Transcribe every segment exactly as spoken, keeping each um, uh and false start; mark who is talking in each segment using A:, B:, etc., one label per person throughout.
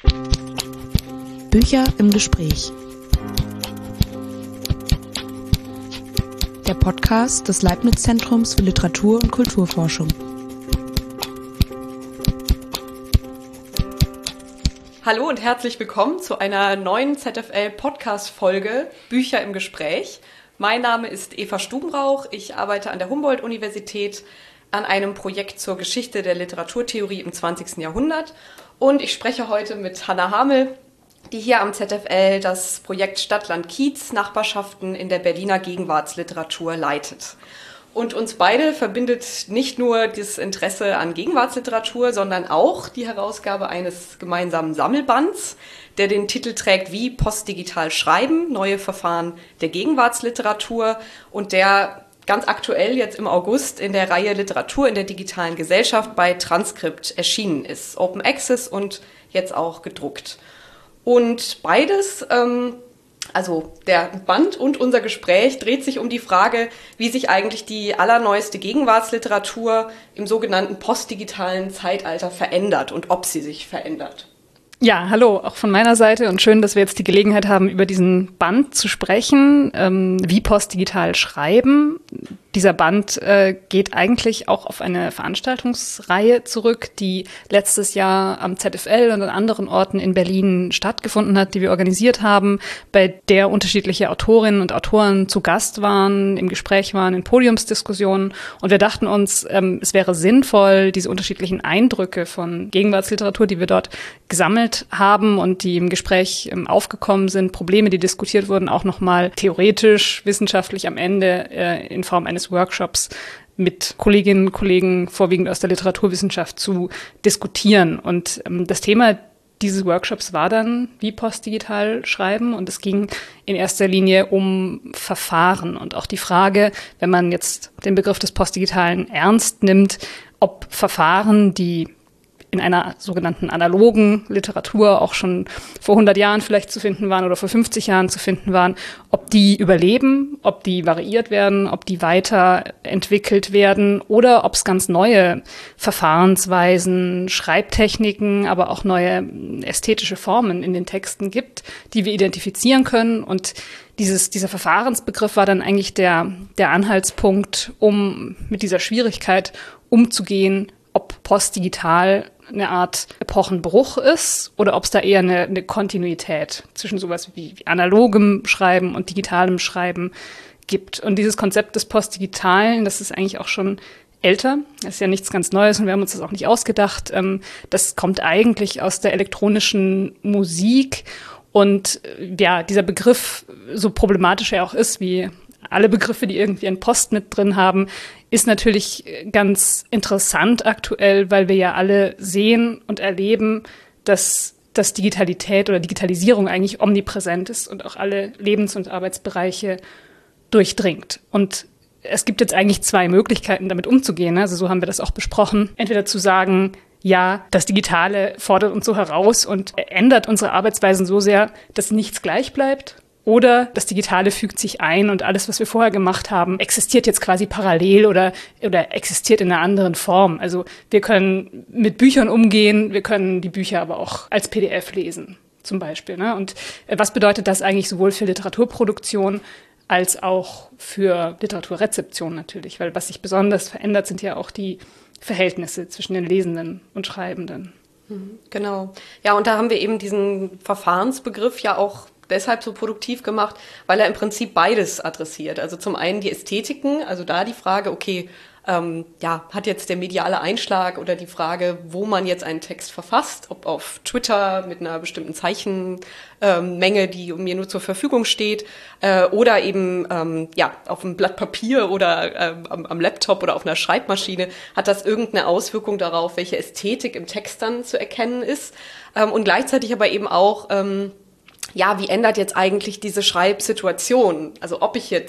A: Bücher im Gespräch. Der Podcast des Leibniz-Zentrums für Literatur- und Kulturforschung.
B: Hallo und herzlich willkommen zu einer neuen Z F L-Podcast-Folge Bücher im Gespräch. Mein Name ist Eva Stubenrauch. Ich arbeite an der Humboldt-Universität an einem Projekt zur Geschichte der Literaturtheorie im zwanzigsten Jahrhundert. Und ich spreche heute mit Hanna Hamel, die hier am Z F L das Projekt Stadt-Land-Kiez Nachbarschaften in der Berliner Gegenwartsliteratur leitet. Und uns beide verbindet nicht nur das Interesse an Gegenwartsliteratur, sondern auch die Herausgabe eines gemeinsamen Sammelbands, der den Titel trägt Wie postdigital schreiben, neue Verfahren der Gegenwartsliteratur und der ganz aktuell jetzt im August in der Reihe Literatur in der digitalen Gesellschaft bei Transkript erschienen ist. Open Access und jetzt auch gedruckt. Und beides, ähm, also der Band und unser Gespräch, dreht sich um die Frage, wie sich eigentlich die allerneueste Gegenwartsliteratur im sogenannten postdigitalen Zeitalter verändert und ob sie sich verändert.
C: Ja, hallo, auch von meiner Seite und schön, dass wir jetzt die Gelegenheit haben, über diesen Band zu sprechen, ähm, wie postdigital schreiben. Dieser Band äh, geht eigentlich auch auf eine Veranstaltungsreihe zurück, die letztes Jahr am Z F L und an anderen Orten in Berlin stattgefunden hat, die wir organisiert haben, bei der unterschiedliche Autorinnen und Autoren zu Gast waren, im Gespräch waren, in Podiumsdiskussionen. Und wir dachten uns, ähm, es wäre sinnvoll, diese unterschiedlichen Eindrücke von Gegenwartsliteratur, die wir dort gesammelt haben und die im Gespräch ähm, aufgekommen sind, Probleme, die diskutiert wurden, auch nochmal theoretisch, wissenschaftlich am Ende äh, in Form eines Workshops mit Kolleginnen und Kollegen, vorwiegend aus der Literaturwissenschaft, zu diskutieren. Und ähm, das Thema dieses Workshops war dann, wie postdigital schreiben. Und es ging in erster Linie um Verfahren und auch die Frage, wenn man jetzt den Begriff des Postdigitalen ernst nimmt, ob Verfahren, die in einer sogenannten analogen Literatur auch schon vor hundert Jahren vielleicht zu finden waren oder vor fünfzig Jahren zu finden waren, ob die überleben, ob die variiert werden, ob die weiterentwickelt werden oder ob es ganz neue Verfahrensweisen, Schreibtechniken, aber auch neue ästhetische Formen in den Texten gibt, die wir identifizieren können. Und dieses, dieser Verfahrensbegriff war dann eigentlich der, der Anhaltspunkt, um mit dieser Schwierigkeit umzugehen, ob postdigital eine Art Epochenbruch ist oder ob es da eher eine, eine Kontinuität zwischen sowas wie analogem Schreiben und digitalem Schreiben gibt. Und dieses Konzept des Postdigitalen, das ist eigentlich auch schon älter. Das ist ja nichts ganz Neues und wir haben uns das auch nicht ausgedacht. Das kommt eigentlich aus der elektronischen Musik. Und ja, dieser Begriff, so problematisch er auch ist, wie alle Begriffe, die irgendwie einen Post mit drin haben, ist natürlich ganz interessant aktuell, weil wir ja alle sehen und erleben, dass, dass Digitalität oder Digitalisierung eigentlich omnipräsent ist und auch alle Lebens- und Arbeitsbereiche durchdringt. Und es gibt jetzt eigentlich zwei Möglichkeiten, damit umzugehen. Also so haben wir das auch besprochen. Entweder zu sagen, ja, das Digitale fordert uns so heraus und ändert unsere Arbeitsweisen so sehr, dass nichts gleich bleibt. Oder das Digitale fügt sich ein und alles, was wir vorher gemacht haben, existiert jetzt quasi parallel oder, oder existiert in einer anderen Form. Also wir können mit Büchern umgehen, wir können die Bücher aber auch als P D F lesen, zum Beispiel. Ne? Und was bedeutet das eigentlich sowohl für Literaturproduktion als auch für Literaturrezeption natürlich? Weil was sich besonders verändert, sind ja auch die Verhältnisse zwischen den Lesenden und Schreibenden.
B: Genau. Ja, und da haben wir eben diesen Verfahrensbegriff ja auch deshalb so produktiv gemacht, weil er im Prinzip beides adressiert. Also zum einen die Ästhetiken, also da die Frage, okay, ähm, ja, hat jetzt der mediale Einschlag oder die Frage, wo man jetzt einen Text verfasst, ob auf Twitter mit einer bestimmten Zeichenmenge, ähm, die mir nur zur Verfügung steht, äh, oder eben ähm, ja auf einem Blatt Papier oder äh, am, am Laptop oder auf einer Schreibmaschine, hat das irgendeine Auswirkung darauf, welche Ästhetik im Text dann zu erkennen ist. Ähm, und gleichzeitig aber eben auch, ähm, ja, wie ändert jetzt eigentlich diese Schreibsituation? Also ob ich jetzt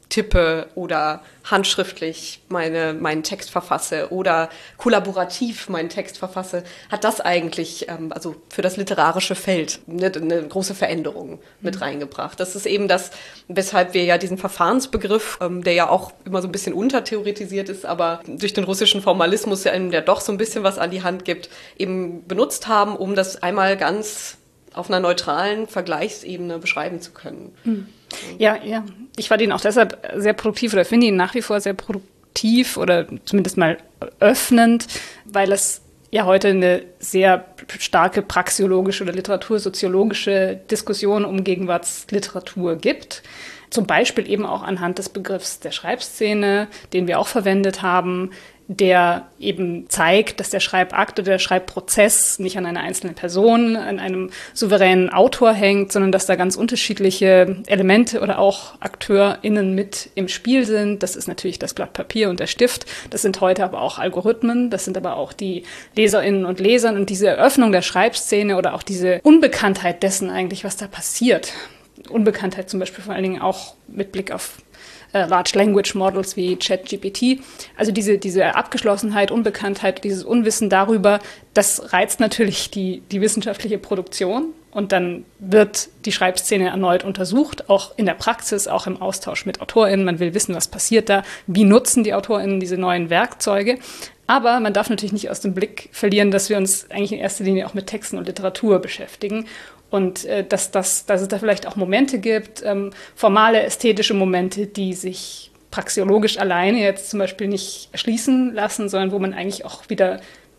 B: tippe oder handschriftlich meine, meinen Text verfasse oder kollaborativ meinen Text verfasse, hat das eigentlich, ähm, also für das literarische Feld, eine, eine große Veränderung mit reingebracht. Das ist eben das, weshalb wir ja diesen Verfahrensbegriff, ähm, der ja auch immer so ein bisschen untertheoretisiert ist, aber durch den russischen Formalismus ja einem der doch so ein bisschen was an die Hand gibt, eben benutzt haben, um das einmal ganz auf einer neutralen Vergleichsebene beschreiben zu können.
C: Mhm. Ja, ja. Ich fand ihn auch deshalb sehr produktiv oder finde ihn nach wie vor sehr produktiv oder zumindest mal öffnend, weil es ja heute eine sehr starke praxeologische oder literatursoziologische Diskussion um Gegenwartsliteratur gibt. Zum Beispiel eben auch anhand des Begriffs der Schreibszene, den wir auch verwendet haben, der eben zeigt, dass der Schreibakt oder der Schreibprozess nicht an einer einzelnen Person, an einem souveränen Autor hängt, sondern dass da ganz unterschiedliche Elemente oder auch AkteurInnen mit im Spiel sind. Das ist natürlich das Blatt Papier und der Stift. Das sind heute aber auch Algorithmen. Das sind aber auch die LeserInnen und Leser. Und diese Eröffnung der Schreibszene oder auch diese Unbekanntheit dessen eigentlich, was da passiert. Unbekanntheit zum Beispiel vor allen Dingen auch mit Blick auf Large Language Models wie ChatGPT. Also diese, diese Abgeschlossenheit, Unbekanntheit, dieses Unwissen darüber, das reizt natürlich die, die wissenschaftliche Produktion. Und dann wird die Schreibszene erneut untersucht, auch in der Praxis, auch im Austausch mit AutorInnen. Man will wissen, was passiert da, wie nutzen die AutorInnen diese neuen Werkzeuge. Aber man darf natürlich nicht aus dem Blick verlieren, dass wir uns eigentlich in erster Linie auch mit Texten und Literatur beschäftigen. Und äh, dass, dass, dass es da vielleicht auch Momente gibt, ähm, formale, ästhetische Momente, die sich praxeologisch alleine jetzt zum Beispiel nicht erschließen lassen, sondern wo man eigentlich auch wieder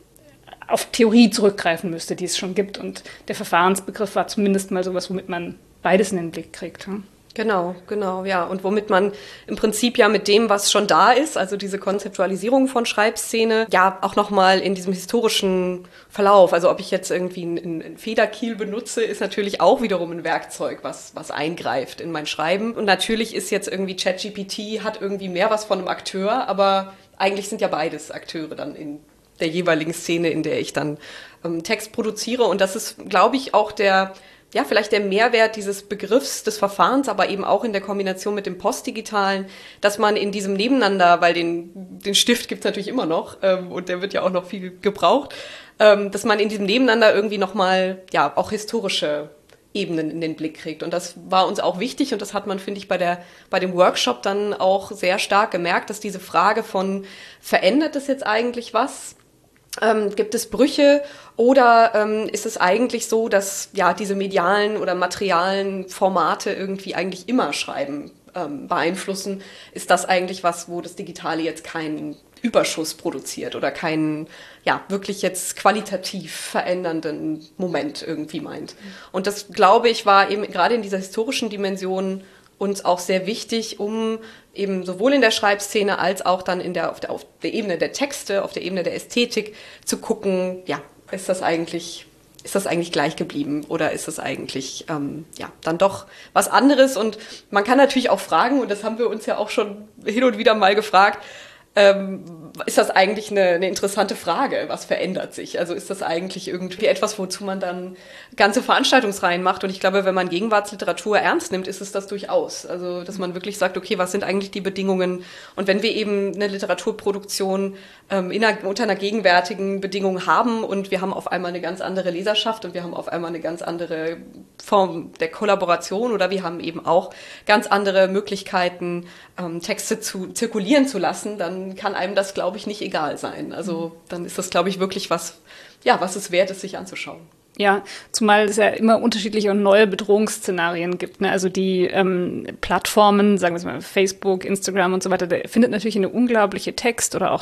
C: auf Theorie zurückgreifen müsste, die es schon gibt. Und der Verfahrensbegriff war zumindest mal sowas, womit man beides in den Blick kriegt. Hm?
B: Genau, genau, ja. Und womit man im Prinzip ja mit dem, was schon da ist, also diese Konzeptualisierung von Schreibszene, ja auch nochmal in diesem historischen Verlauf, also ob ich jetzt irgendwie einen, einen Federkiel benutze, ist natürlich auch wiederum ein Werkzeug, was, was eingreift in mein Schreiben. Und natürlich ist jetzt irgendwie ChatGPT, hat irgendwie mehr was von einem Akteur, aber eigentlich sind ja beides Akteure dann in der jeweiligen Szene, in der ich dann ähm, Text produziere. Und das ist, glaube ich, auch der ja, vielleicht der Mehrwert dieses Begriffs des Verfahrens, aber eben auch in der Kombination mit dem Postdigitalen, dass man in diesem Nebeneinander, weil den, den Stift gibt's natürlich immer noch ähm, und der wird ja auch noch viel gebraucht, ähm, dass man in diesem Nebeneinander irgendwie nochmal, ja, auch historische Ebenen in den Blick kriegt. Und das war uns auch wichtig und das hat man, finde ich, bei der, bei dem Workshop dann auch sehr stark gemerkt, dass diese Frage von, verändert es jetzt eigentlich was? Ähm, gibt es Brüche oder ähm, ist es eigentlich so, dass ja diese medialen oder materialen Formate irgendwie eigentlich immer Schreiben ähm, beeinflussen? Ist das eigentlich was, wo das Digitale jetzt keinen Überschuss produziert oder keinen ja wirklich jetzt qualitativ verändernden Moment irgendwie meint? Und das, glaube ich, war eben gerade in dieser historischen Dimension uns auch sehr wichtig, um eben sowohl in der Schreibszene als auch dann in der auf, der auf der Ebene der Texte, auf der Ebene der Ästhetik zu gucken, ja, ist das eigentlich, ist das eigentlich gleich geblieben oder ist das eigentlich ähm, ja dann doch was anderes? Und man kann natürlich auch fragen, und das haben wir uns ja auch schon hin und wieder mal gefragt, ähm, ist das eigentlich eine, eine interessante Frage, was verändert sich? Also ist das eigentlich irgendwie etwas, wozu man dann ganze Veranstaltungsreihen macht? Und ich glaube, wenn man Gegenwartsliteratur ernst nimmt, ist es das durchaus. Also dass man wirklich sagt, okay, was sind eigentlich die Bedingungen? Und wenn wir eben eine Literaturproduktion ähm, in einer, unter einer gegenwärtigen Bedingung haben und wir haben auf einmal eine ganz andere Leserschaft und wir haben auf einmal eine ganz andere Form der Kollaboration oder wir haben eben auch ganz andere Möglichkeiten, ähm, Texte zu zirkulieren zu lassen, dann kann einem das, glaube ich, nicht egal sein. Also dann ist das, glaube ich, wirklich was, ja, was es wert ist, sich anzuschauen.
C: Ja, zumal es ja immer unterschiedliche und neue Bedrohungsszenarien gibt. Ne? Also die ähm, Plattformen, sagen wir mal Facebook, Instagram und so weiter, da findet natürlich eine unglaubliche Text- oder auch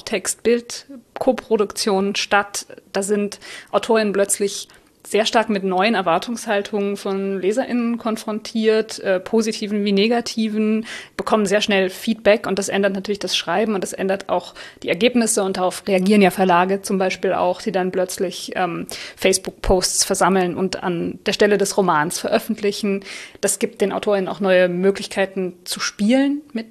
C: Text-Bild-Koproduktion statt. Da sind AutorInnen plötzlich sehr stark mit neuen Erwartungshaltungen von LeserInnen konfrontiert, äh, positiven wie negativen, bekommen sehr schnell Feedback und das ändert natürlich das Schreiben und das ändert auch die Ergebnisse und darauf reagieren ja Verlage zum Beispiel auch, die dann plötzlich ähm, Facebook-Posts versammeln und an der Stelle des Romans veröffentlichen. Das gibt den AutorInnen auch neue Möglichkeiten zu spielen mit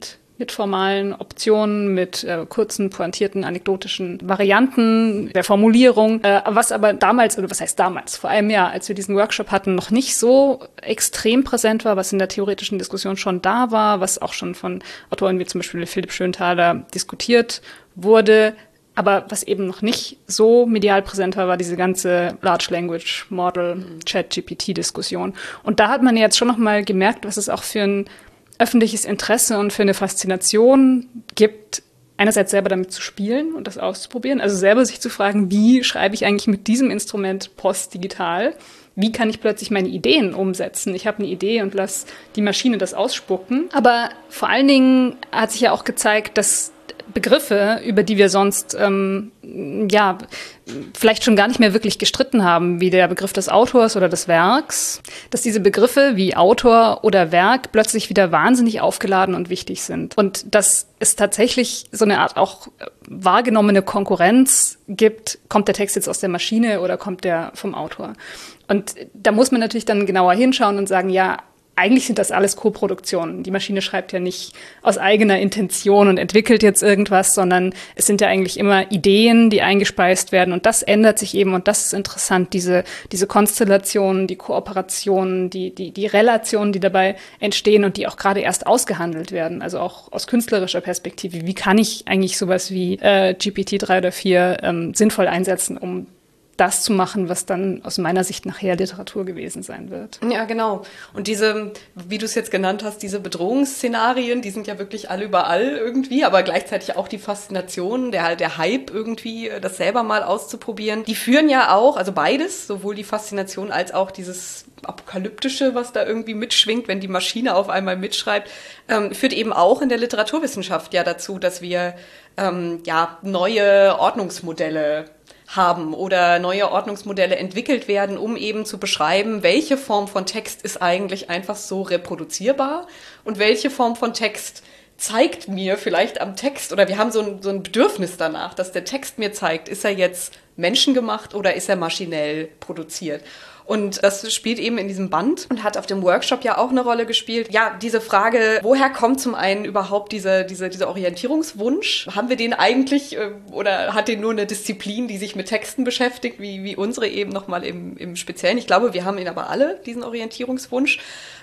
C: mit formalen Optionen, mit äh, kurzen, pointierten, anekdotischen Varianten der Formulierung, äh, was aber damals, oder was heißt damals, vor einem Jahr, als wir diesen Workshop hatten, noch nicht so extrem präsent war, was in der theoretischen Diskussion schon da war, was auch schon von Autoren wie zum Beispiel Philipp Schönthaler diskutiert wurde. Aber was eben noch nicht so medial präsent war, war diese ganze Large Language Model Chat-G P T-Diskussion. Und da hat man jetzt schon noch mal gemerkt, was es auch für ein öffentliches Interesse und für eine Faszination gibt, einerseits selber damit zu spielen und das auszuprobieren, also selber sich zu fragen, wie schreibe ich eigentlich mit diesem Instrument postdigital? Wie kann ich plötzlich meine Ideen umsetzen? Ich habe eine Idee und lasse die Maschine das ausspucken. Aber vor allen Dingen hat sich ja auch gezeigt, dass Begriffe, über die wir sonst ähm, ja vielleicht schon gar nicht mehr wirklich gestritten haben, wie der Begriff des Autors oder des Werks, dass diese Begriffe wie Autor oder Werk plötzlich wieder wahnsinnig aufgeladen und wichtig sind. Und dass es tatsächlich so eine Art auch wahrgenommene Konkurrenz gibt, kommt der Text jetzt aus der Maschine oder kommt der vom Autor? Und da muss man natürlich dann genauer hinschauen und sagen, ja, eigentlich sind das alles Koproduktionen. Die Maschine schreibt ja nicht aus eigener Intention und entwickelt jetzt irgendwas, sondern es sind ja eigentlich immer Ideen, die eingespeist werden. Und das ändert sich eben. Und das ist interessant, diese, diese Konstellationen, die Kooperationen, die, die, die Relationen, die dabei entstehen und die auch gerade erst ausgehandelt werden. Also auch aus künstlerischer Perspektive. Wie kann ich eigentlich sowas wie äh, G P T drei oder vier ähm, sinnvoll einsetzen, um das zu machen, was dann aus meiner Sicht nachher Literatur gewesen sein wird.
B: Ja, genau. Und diese, wie du es jetzt genannt hast, diese Bedrohungsszenarien, die sind ja wirklich alle überall irgendwie, aber gleichzeitig auch die Faszination, der, der Hype irgendwie, das selber mal auszuprobieren. Die führen ja auch, also beides, sowohl die Faszination als auch dieses Apokalyptische, was da irgendwie mitschwingt, wenn die Maschine auf einmal mitschreibt, ähm, führt eben auch in der Literaturwissenschaft ja dazu, dass wir ähm, ja neue Ordnungsmodelle haben oder neue Ordnungsmodelle entwickelt werden, um eben zu beschreiben, welche Form von Text ist eigentlich einfach so reproduzierbar und welche Form von Text zeigt mir vielleicht am Text, oder wir haben so ein, so ein Bedürfnis danach, dass der Text mir zeigt, ist er jetzt menschengemacht oder ist er maschinell produziert. Und das spielt eben in diesem Band und hat auf dem Workshop ja auch eine Rolle gespielt. Ja, diese Frage, woher kommt zum einen überhaupt diese, diese, dieser Orientierungswunsch? Haben wir den eigentlich äh, oder hat den nur eine Disziplin, die sich mit Texten beschäftigt, wie, wie unsere eben nochmal im, im Speziellen? Ich glaube, wir haben ihn aber alle, diesen Orientierungswunsch.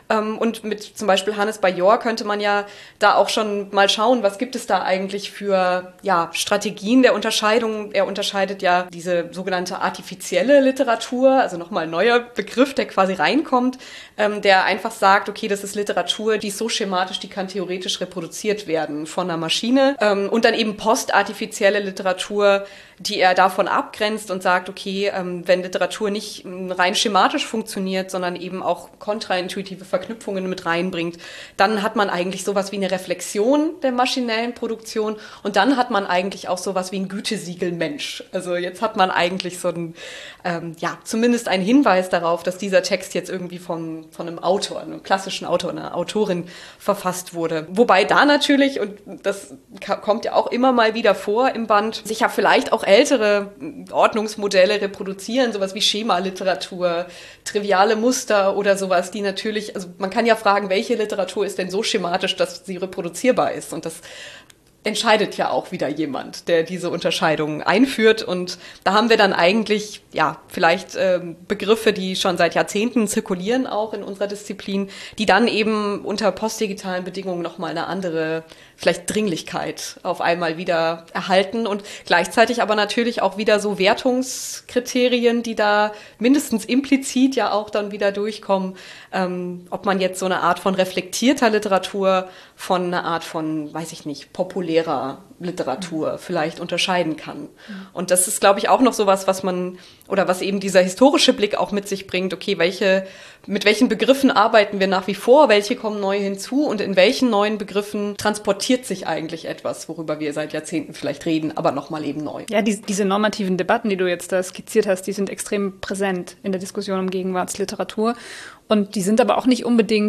B: Und mit zum Beispiel Hannes Bajor könnte man ja da auch schon mal schauen, was gibt es da eigentlich für ja, Strategien der Unterscheidung. Er unterscheidet ja diese sogenannte artifizielle Literatur, also nochmal ein neuer Begriff, der quasi reinkommt, ähm, der einfach sagt, okay, das ist Literatur, die ist so schematisch, die kann theoretisch reproduziert werden von einer Maschine. Ähm, und dann eben postartifizielle Literatur, die er davon abgrenzt und sagt, okay, ähm, wenn Literatur nicht rein schematisch funktioniert, sondern eben auch kontraintuitive Verknüpfungen mit reinbringt, dann hat man eigentlich sowas wie eine Reflexion der maschinellen Produktion und dann hat man eigentlich auch sowas wie ein Gütesiegel Mensch. Also jetzt hat man eigentlich so ein, ähm, ja, zumindest einen Hinweis darauf, dass dieser Text jetzt irgendwie von, von einem Autor, einem klassischen Autor, einer Autorin verfasst wurde. Wobei da natürlich, und das kommt ja auch immer mal wieder vor im Band, sich ja vielleicht auch ältere Ordnungsmodelle reproduzieren, sowas wie Schemaliteratur, triviale Muster oder sowas, die natürlich, also man kann ja fragen, welche Literatur ist denn so schematisch, dass sie reproduzierbar ist, und das entscheidet ja auch wieder jemand, der diese Unterscheidung einführt, und da haben wir dann eigentlich, ja, vielleicht ähm, Begriffe, die schon seit Jahrzehnten zirkulieren, auch in unserer Disziplin, die dann eben unter postdigitalen Bedingungen nochmal eine andere, vielleicht Dringlichkeit auf einmal wieder erhalten und gleichzeitig aber natürlich auch wieder so Wertungskriterien, die da mindestens implizit ja auch dann wieder durchkommen, ähm, ob man jetzt so eine Art von reflektierter Literatur von einer Art von, weiß ich nicht, populärer Literatur vielleicht unterscheiden kann. Und das ist, glaube ich, auch noch sowas, was man, oder was eben dieser historische Blick auch mit sich bringt, okay, welche, mit welchen Begriffen arbeiten wir nach wie vor, welche kommen neu hinzu und in welchen neuen Begriffen transportiert sich eigentlich etwas, worüber wir seit Jahrzehnten vielleicht reden, aber nochmal eben neu.
C: Ja, die, diese normativen Debatten, die du jetzt da skizziert hast, die sind extrem präsent in der Diskussion um Gegenwartsliteratur, und die sind aber auch nicht unbedingt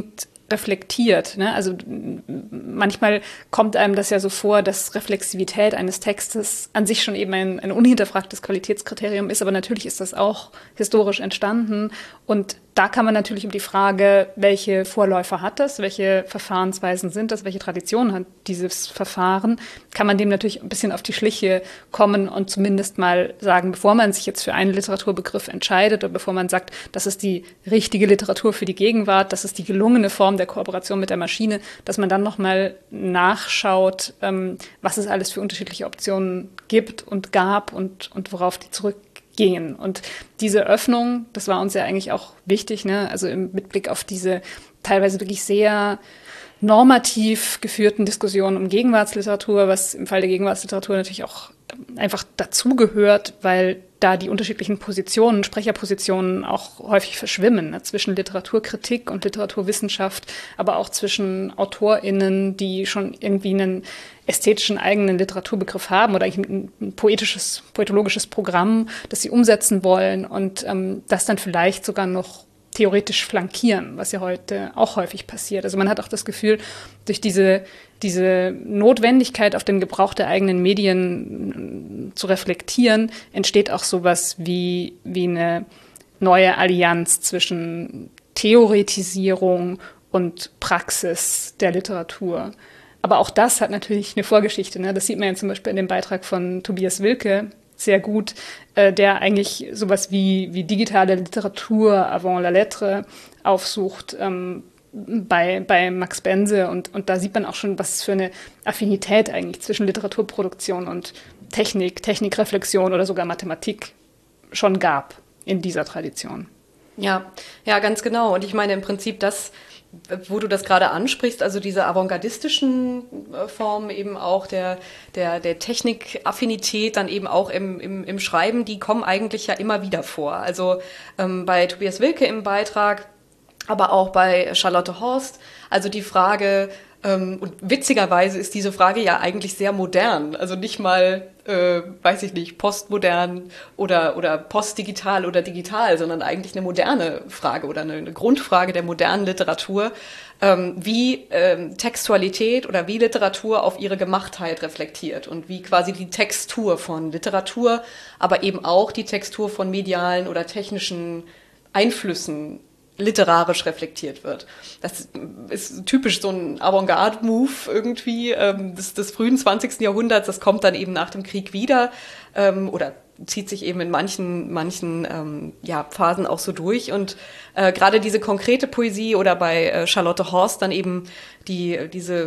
C: reflektiert. Ne? Also manchmal kommt einem das ja so vor, dass Reflexivität eines Textes an sich schon eben ein, ein unhinterfragtes Qualitätskriterium ist, aber natürlich ist das auch historisch entstanden. Und da kann man natürlich um die Frage, welche Vorläufer hat das, welche Verfahrensweisen sind das, welche Tradition hat dieses Verfahren, kann man dem natürlich ein bisschen auf die Schliche kommen und zumindest mal sagen, bevor man sich jetzt für einen Literaturbegriff entscheidet oder bevor man sagt, das ist die richtige Literatur für die Gegenwart, das ist die gelungene Form der Kooperation mit der Maschine, dass man dann nochmal nachschaut, ähm, was es alles für unterschiedliche Optionen gibt und gab und, und worauf die zurückgehen. Und diese Öffnung, das war uns ja eigentlich auch wichtig, ne? Also im, mit Blick auf diese teilweise wirklich sehr normativ geführten Diskussionen um Gegenwartsliteratur, was im Fall der Gegenwartsliteratur natürlich auch einfach dazugehört, weil da die unterschiedlichen Positionen, Sprecherpositionen auch häufig verschwimmen, ne, zwischen Literaturkritik und Literaturwissenschaft, aber auch zwischen AutorInnen, die schon irgendwie einen ästhetischen eigenen Literaturbegriff haben oder ein, ein poetisches, poetologisches Programm, das sie umsetzen wollen und ähm, das dann vielleicht sogar noch theoretisch flankieren, was ja heute auch häufig passiert. Also man hat auch das Gefühl, durch diese, diese Notwendigkeit, auf den Gebrauch der eigenen Medien zu reflektieren, entsteht auch sowas wie, wie eine neue Allianz zwischen Theoretisierung und Praxis der Literatur. Aber auch das hat natürlich eine Vorgeschichte, ne? Das sieht man ja zum Beispiel in dem Beitrag von Tobias Wilke sehr gut, äh, der eigentlich sowas wie, wie digitale Literatur avant la lettre aufsucht ähm, bei, bei Max Bense. Und, und da sieht man auch schon, was es für eine Affinität eigentlich zwischen Literaturproduktion und Technik, Technikreflexion oder sogar Mathematik schon gab in dieser Tradition.
B: Ja, ja, ganz genau. Und ich meine im Prinzip das, wo du das gerade ansprichst, also diese avantgardistischen äh, Formen eben auch der, der, der Technikaffinität, dann eben auch im, im, im Schreiben, die kommen eigentlich ja immer wieder vor. Also ähm, bei Tobias Wilke im Beitrag, aber auch bei Charlotte Horst, also die Frage, ähm, und witzigerweise ist diese Frage ja eigentlich sehr modern, also nicht mal, äh, weiß ich nicht, postmodern oder, oder postdigital oder digital, sondern eigentlich eine moderne Frage oder eine, eine Grundfrage der modernen Literatur, ähm, wie ähm, Textualität oder wie Literatur auf ihre Gemachtheit reflektiert und wie quasi die Textur von Literatur, aber eben auch die Textur von medialen oder technischen Einflüssen literarisch reflektiert wird. Das ist typisch so ein Avantgarde-Move irgendwie ähm, des, des frühen zwanzigsten Jahrhunderts. Das kommt dann eben nach dem Krieg wieder ähm, oder zieht sich eben in manchen, manchen ähm, ja, Phasen auch so durch. Und äh, gerade diese konkrete Poesie oder bei äh, Charlotte Horst dann eben die, diese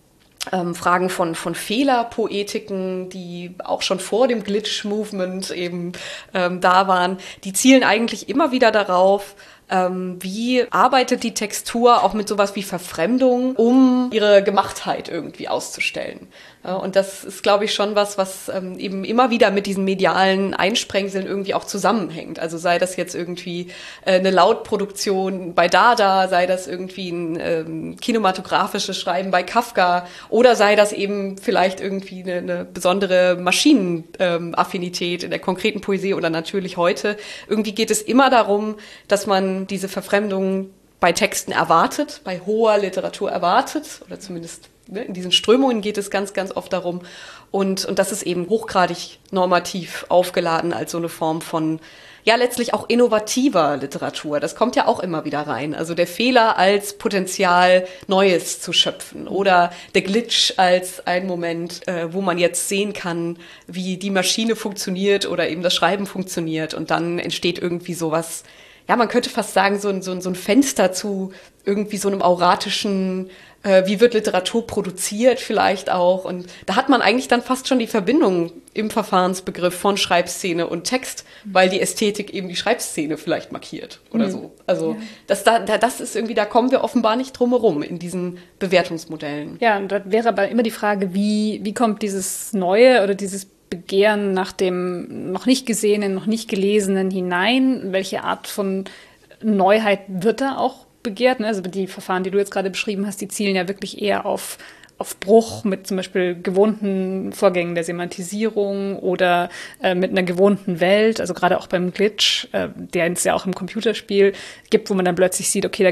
B: Ähm, Fragen von, von Fehlerpoetiken, die auch schon vor dem Glitch-Movement eben ähm, da waren, die zielen eigentlich immer wieder darauf, ähm, wie arbeitet die Textur auch mit sowas wie Verfremdung, um ihre Gemachtheit irgendwie auszustellen. Ja, und das ist, glaube ich, schon was, was ähm, eben immer wieder mit diesen medialen Einsprengseln irgendwie auch zusammenhängt. Also sei das jetzt irgendwie äh, eine Lautproduktion bei Dada, sei das irgendwie ein ähm, kinematografisches Schreiben bei Kafka oder sei das eben vielleicht irgendwie eine, eine besondere Maschinenaffinität ähm, in der konkreten Poesie oder natürlich heute. Irgendwie geht es immer darum, dass man diese Verfremdung bei Texten erwartet, bei hoher Literatur erwartet oder zumindest in diesen Strömungen geht es ganz, ganz oft darum. Und, und das ist eben hochgradig normativ aufgeladen als so eine Form von, ja, letztlich auch innovativer Literatur. Das kommt ja auch immer wieder rein. Also der Fehler als Potenzial, Neues zu schöpfen oder der Glitch als ein Moment, äh, wo man jetzt sehen kann, wie die Maschine funktioniert oder eben das Schreiben funktioniert. Und dann entsteht irgendwie sowas, ja, man könnte fast sagen, so ein, so ein, so ein Fenster zu irgendwie so einem auratischen, äh, wie wird Literatur produziert vielleicht auch. Und da hat man eigentlich dann fast schon die Verbindung im Verfahrensbegriff von Schreibszene und Text, weil die Ästhetik eben die Schreibszene vielleicht markiert oder mhm. so. Also ja. das, da, das ist irgendwie, da kommen wir offenbar nicht drum herum in diesen Bewertungsmodellen.
C: Ja, und da wäre aber immer die Frage, wie, wie kommt dieses Neue oder dieses Begehren nach dem noch nicht Gesehenen, noch nicht Gelesenen hinein? Welche Art von Neuheit wird da auch begehrt? Also die Verfahren, die du jetzt gerade beschrieben hast, die zielen ja wirklich eher auf, auf Bruch mit zum Beispiel gewohnten Vorgängen der Semantisierung oder äh, mit einer gewohnten Welt. Also gerade auch beim Glitch, äh, der es ja auch im Computerspiel gibt, wo man dann plötzlich sieht, okay, da geht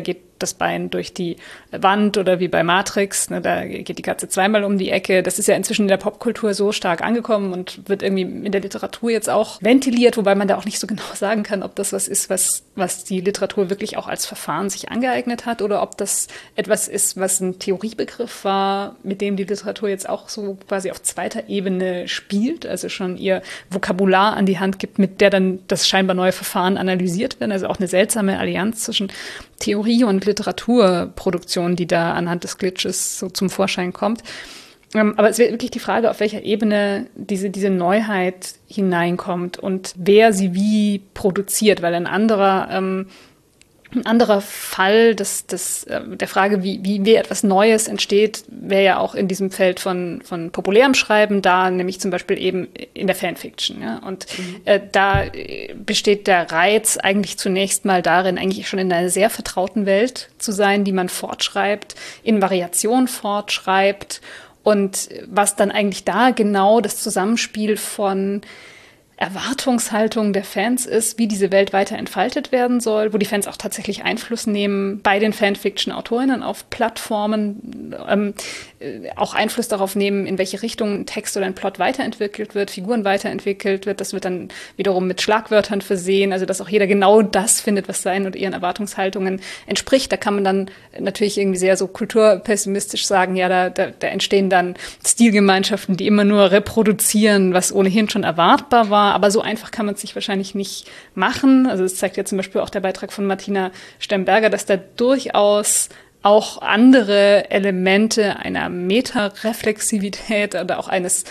C: das Bein durch die Wand oder wie bei Matrix, ne, da geht die Katze zweimal um die Ecke. Das ist ja inzwischen in der Popkultur so stark angekommen und wird irgendwie in der Literatur jetzt auch ventiliert, wobei man da auch nicht so genau sagen kann, ob das was ist, was, was die Literatur wirklich auch als Verfahren sich angeeignet hat oder ob das etwas ist, was ein Theoriebegriff war, mit dem die Literatur jetzt auch so quasi auf zweiter Ebene spielt, also schon ihr Vokabular an die Hand gibt, mit der dann das scheinbar neue Verfahren analysiert werden. Also auch eine seltsame Allianz zwischen Theorie und Literaturproduktion, die da anhand des Glitches so zum Vorschein kommt. Ähm, aber es wird wirklich die Frage, auf welcher Ebene diese, diese Neuheit hineinkommt und wer sie wie produziert, weil ein anderer ähm, Ein anderer Fall des, des, äh, der Frage, wie, wie, wie etwas Neues entsteht, wäre ja auch in diesem Feld von, von populärem Schreiben da, nämlich zum Beispiel eben in der Fanfiction. Ja? Und mhm. äh, da besteht der Reiz eigentlich zunächst mal darin, eigentlich schon in einer sehr vertrauten Welt zu sein, die man fortschreibt, in Variation fortschreibt und was dann eigentlich da genau das Zusammenspiel von Erwartungshaltung der Fans ist, wie diese Welt weiter entfaltet werden soll, wo die Fans auch tatsächlich Einfluss nehmen bei den Fanfiction-AutorInnen auf Plattformen, ähm, auch Einfluss darauf nehmen, in welche Richtung ein Text oder ein Plot weiterentwickelt wird, Figuren weiterentwickelt wird. Das wird dann wiederum mit Schlagwörtern versehen, also dass auch jeder genau das findet, was seinen und ihren Erwartungshaltungen entspricht. Da kann man dann natürlich irgendwie sehr so kulturpessimistisch sagen, ja, da, da, da entstehen dann Stilgemeinschaften, die immer nur reproduzieren, was ohnehin schon erwartbar war. Aber so einfach kann man es sich wahrscheinlich nicht machen. Also es zeigt ja zum Beispiel auch der Beitrag von Martina Stemberger, dass da durchaus auch andere Elemente einer Meta-Reflexivität oder auch eines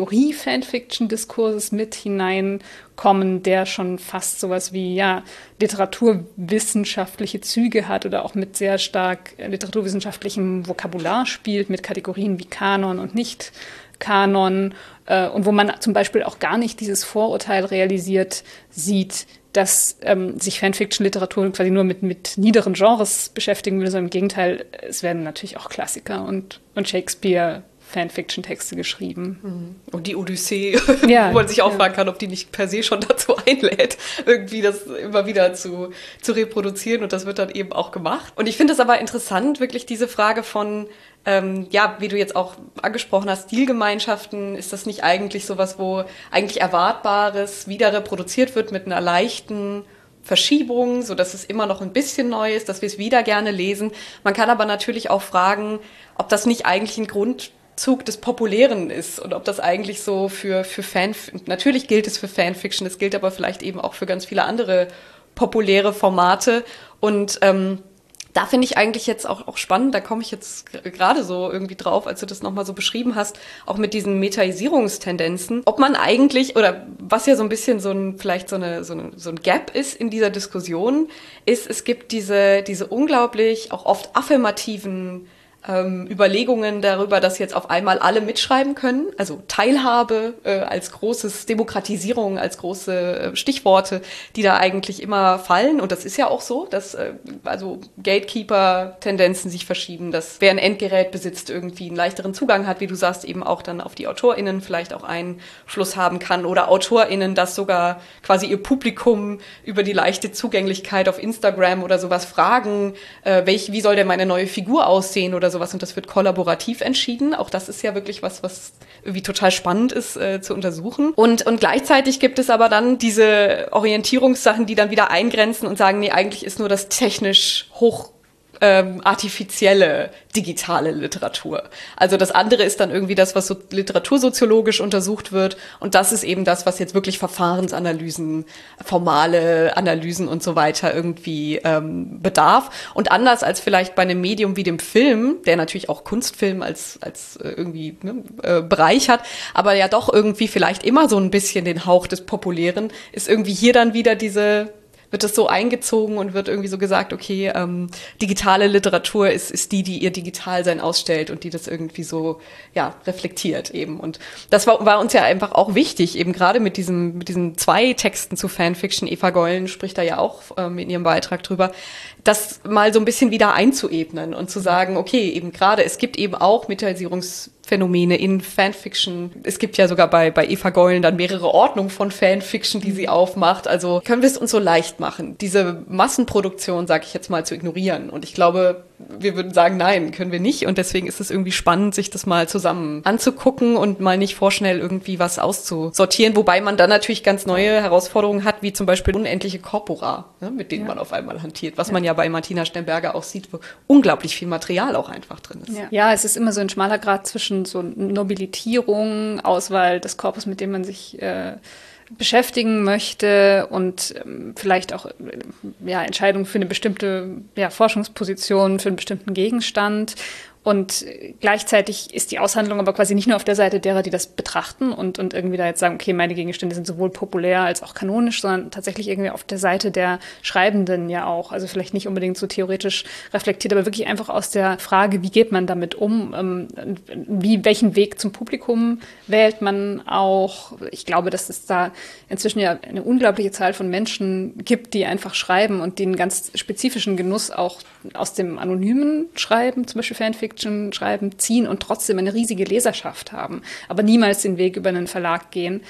C: Theorie-Fanfiction-Diskurses mit hineinkommen, der schon fast sowas wie, ja, literaturwissenschaftliche Züge hat oder auch mit sehr stark literaturwissenschaftlichem Vokabular spielt, mit Kategorien wie Kanon und Nicht-Kanon, äh, und wo man zum Beispiel auch gar nicht dieses Vorurteil realisiert sieht, dass ähm, sich Fanfiction-Literatur quasi nur mit, mit niederen Genres beschäftigen will, sondern im Gegenteil, es werden natürlich auch Klassiker und, und Shakespeare Fanfiction-Texte geschrieben.
B: Und die Odyssee,
C: ja,
B: wo man sich auch
C: ja.
B: fragen kann, ob die nicht per se schon dazu einlädt, irgendwie das immer wieder zu, zu reproduzieren, und das wird dann eben auch gemacht. Und ich finde es aber interessant, wirklich diese Frage von, ähm, ja, wie du jetzt auch angesprochen hast, Stilgemeinschaften, ist das nicht eigentlich sowas, wo eigentlich Erwartbares wieder reproduziert wird mit einer leichten Verschiebung, so dass es immer noch ein bisschen neu ist, dass wir es wieder gerne lesen. Man kann aber natürlich auch fragen, ob das nicht eigentlich ein Grund Zug des Populären ist und ob das eigentlich so für, für Fan, natürlich gilt es für Fanfiction, es gilt aber vielleicht eben auch für ganz viele andere populäre Formate, und ähm, da finde ich eigentlich jetzt auch, auch spannend, da komme ich jetzt gerade so irgendwie drauf, als du das nochmal so beschrieben hast, auch mit diesen Metaisierungstendenzen, ob man eigentlich, oder was ja so ein bisschen so ein, vielleicht so eine, so eine, so ein Gap ist in dieser Diskussion, ist, es gibt diese, diese unglaublich auch oft affirmativen Ähm, Überlegungen darüber, dass jetzt auf einmal alle mitschreiben können, also Teilhabe äh, als großes, Demokratisierung als große äh, Stichworte, die da eigentlich immer fallen, und das ist ja auch so, dass äh, also Gatekeeper-Tendenzen sich verschieben, dass wer ein Endgerät besitzt, irgendwie einen leichteren Zugang hat, wie du sagst, eben auch dann auf die AutorInnen vielleicht auch Einfluss haben kann, oder AutorInnen, dass sogar quasi ihr Publikum über die leichte Zugänglichkeit auf Instagram oder sowas fragen, äh, welch, wie soll denn meine neue Figur aussehen oder sowas, und das wird kollaborativ entschieden. Auch das ist ja wirklich was, was irgendwie total spannend ist äh, zu untersuchen. Und, und gleichzeitig gibt es aber dann diese Orientierungssachen, die dann wieder eingrenzen und sagen, nee, eigentlich ist nur das technisch hoch Ähm, artifizielle digitale Literatur. Also das andere ist dann irgendwie das, was so literatursoziologisch untersucht wird, und das ist eben das, was jetzt wirklich Verfahrensanalysen, formale Analysen und so weiter irgendwie ähm, bedarf. Und anders als vielleicht bei einem Medium wie dem Film, der natürlich auch Kunstfilm als als äh, irgendwie ne, äh, Bereich hat, aber ja doch irgendwie vielleicht immer so ein bisschen den Hauch des Populären, ist irgendwie hier dann wieder diese wird das so eingezogen und wird irgendwie so gesagt, okay, ähm, digitale Literatur ist, ist die, die ihr Digitalsein ausstellt und die das irgendwie so, ja, reflektiert eben. Und das war, war uns ja einfach auch wichtig, eben gerade mit diesem, mit diesen zwei Texten zu Fanfiction. Eva Gollen spricht da ja auch ähm, in ihrem Beitrag drüber, das mal so ein bisschen wieder einzuebnen und zu sagen, okay, eben gerade, es gibt eben auch Metaisierungsphänomene in Fanfiction. Es gibt ja sogar bei, bei Eva Gollen dann mehrere Ordnungen von Fanfiction, die sie aufmacht. Also können wir es uns so leicht leicht machen, diese Massenproduktion, sage ich jetzt mal, zu ignorieren. Und ich glaube, wir würden sagen, nein, können wir nicht. Und deswegen ist es irgendwie spannend, sich das mal zusammen anzugucken und mal nicht vorschnell irgendwie was auszusortieren. Wobei man dann natürlich ganz neue Herausforderungen hat, wie zum Beispiel unendliche Corpora, ne, mit denen ja. man auf einmal hantiert. Was ja. man ja bei Martina Sternberger auch sieht, wo unglaublich viel Material auch einfach drin ist.
C: Ja. ja, es ist immer so ein schmaler Grad zwischen so Nobilitierung, Auswahl des Korpus, mit dem man sich äh, beschäftigen möchte und ähm, vielleicht auch ja, Entscheidungen für eine bestimmte ja, Forschungsposition, für einen bestimmten Gegenstand. Und gleichzeitig ist die Aushandlung aber quasi nicht nur auf der Seite derer, die das betrachten und, und irgendwie da jetzt sagen, okay, meine Gegenstände sind sowohl populär als auch kanonisch, sondern tatsächlich irgendwie auf der Seite der Schreibenden ja auch. Also vielleicht nicht unbedingt so theoretisch reflektiert, aber wirklich einfach aus der Frage, wie geht man damit um? Ähm, wie, welchen Weg zum Publikum wählt man auch? Ich glaube, dass es da inzwischen ja eine unglaubliche Zahl von Menschen gibt, die einfach schreiben und die einen ganz spezifischen Genuss auch aus dem anonymen Schreiben, zum Beispiel Fanfiction, schreiben, ziehen und trotzdem eine riesige Leserschaft haben, aber niemals den Weg über einen Verlag gehen.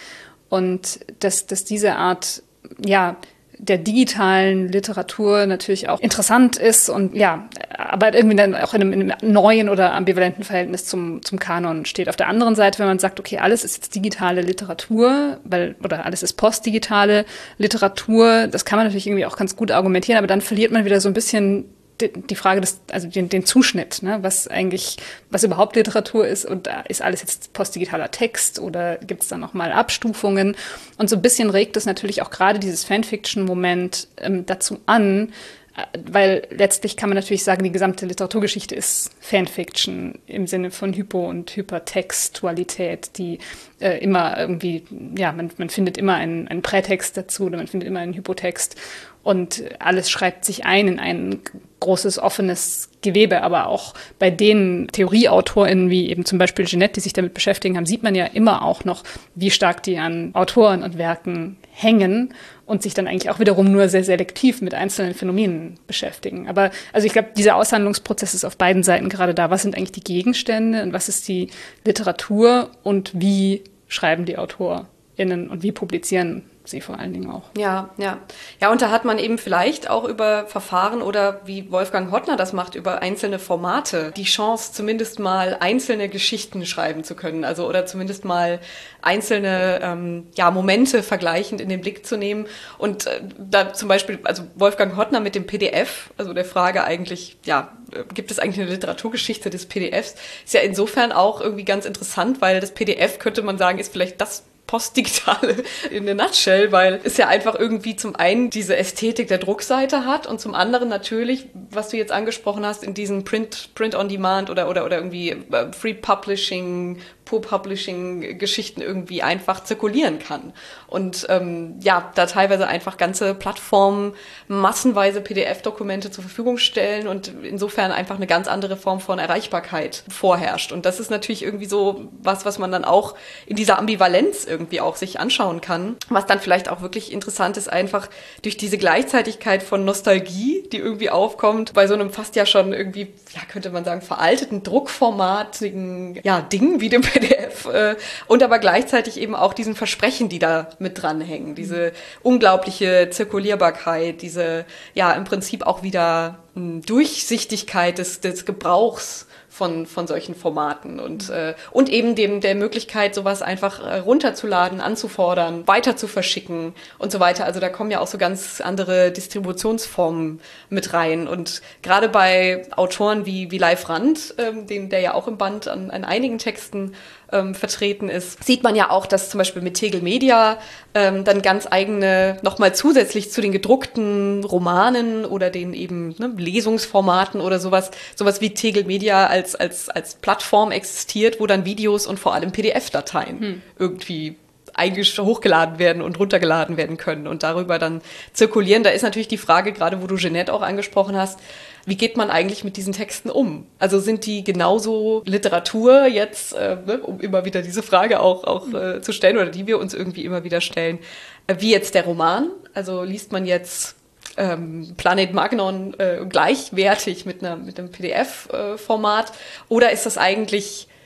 C: Und dass, dass diese Art, ja, der digitalen Literatur natürlich auch interessant ist und ja, aber irgendwie dann auch in einem, in einem neuen oder ambivalenten Verhältnis zum, zum Kanon steht. Auf der anderen Seite, wenn man sagt, okay, alles ist jetzt digitale Literatur, weil, oder alles ist postdigitale Literatur, das kann man natürlich irgendwie auch ganz gut argumentieren, aber dann verliert man wieder so ein bisschen die Frage des, also den, den Zuschnitt, ne, was eigentlich, was überhaupt Literatur ist und da ist alles jetzt postdigitaler Text oder gibt es da nochmal Abstufungen? Und so ein bisschen regt es natürlich auch gerade dieses Fanfiction-Moment ähm, dazu an, weil letztlich kann man natürlich sagen, die gesamte Literaturgeschichte ist Fanfiction im Sinne von Hypo- und Hypertextualität, die äh, immer irgendwie, ja, man, man findet immer einen, einen Prätext dazu oder man findet immer einen Hypotext und alles schreibt sich ein in ein großes, offenes Gewebe. Aber auch bei den TheorieautorInnen wie eben zum Beispiel Jeanette, die sich damit beschäftigen haben, sieht man ja immer auch noch, wie stark die an Autoren und Werken hängen und sich dann eigentlich auch wiederum nur sehr selektiv mit einzelnen Phänomenen beschäftigen. Aber also ich glaube, dieser Aushandlungsprozess ist auf beiden Seiten gerade da. Was sind eigentlich die Gegenstände und was ist die Literatur und wie schreiben die AutorInnen und wie publizieren sie vor allen Dingen auch.
B: Ja, ja. Ja, und da hat man eben vielleicht auch über Verfahren oder wie Wolfgang Hottner das macht, über einzelne Formate die Chance, zumindest mal einzelne Geschichten schreiben zu können. Also oder zumindest mal einzelne ähm, ja, Momente vergleichend in den Blick zu nehmen. Und äh, da zum Beispiel, also Wolfgang Hottner mit dem P D F, also der Frage eigentlich, ja, gibt es eigentlich eine Literaturgeschichte des P D Fs, ist ja insofern auch irgendwie ganz interessant, weil das P D F, könnte man sagen, ist vielleicht das Postdigitale in der Nutshell, weil es ja einfach irgendwie zum einen diese Ästhetik der Druckseite hat und zum anderen natürlich, was du jetzt angesprochen hast, in diesen Print, Print on Demand oder, oder, oder irgendwie Free Publishing, Poor Publishing Geschichten irgendwie einfach zirkulieren kann. Und ähm, ja, da teilweise einfach ganze Plattformen massenweise P D F-Dokumente zur Verfügung stellen und insofern einfach eine ganz andere Form von Erreichbarkeit vorherrscht. Und das ist natürlich irgendwie so was, was man dann auch in dieser Ambivalenz irgendwie auch sich anschauen kann. Was dann vielleicht auch wirklich interessant ist, einfach durch diese Gleichzeitigkeit von Nostalgie, die irgendwie aufkommt, bei so einem fast ja schon irgendwie, ja, könnte man sagen, veralteten, druckformatigen, ja, Ding wie dem P D F äh, und aber gleichzeitig eben auch diesen Versprechen, die da mit dranhängen, diese unglaubliche Zirkulierbarkeit, diese, ja, im Prinzip auch wieder mh, Durchsichtigkeit des, des Gebrauchs von, von solchen Formaten und, äh, und eben dem, der Möglichkeit, sowas einfach äh, runterzuladen, anzufordern, weiter zu verschicken und so weiter. Also da kommen ja auch so ganz andere Distributionsformen mit rein. Und gerade bei Autoren wie, wie Leif Rand, ähm, den, der ja auch im Band an, an einigen Texten ähm, vertreten ist, sieht man ja auch, dass zum Beispiel mit Tegel Media ähm, dann ganz eigene, nochmal zusätzlich zu den gedruckten Romanen oder den eben ne, Lesungsformaten oder sowas, sowas wie Tegel Media als, als, als Plattform existiert, wo dann Videos und vor allem P D F-Dateien hm. irgendwie eigentlich hochgeladen werden und runtergeladen werden können und darüber dann zirkulieren. Da ist natürlich die Frage, gerade wo du Jeanette auch angesprochen hast, wie geht man eigentlich mit diesen Texten um? Also sind die genauso Literatur jetzt, äh, ne, um immer wieder diese Frage auch, auch äh, zu stellen oder die wir uns irgendwie immer wieder stellen, äh, wie jetzt der Roman? Also liest man jetzt ähm, Planet Magnon äh, gleichwertig mit, einer, mit einem P D F-Format äh, oder ist das eigentlich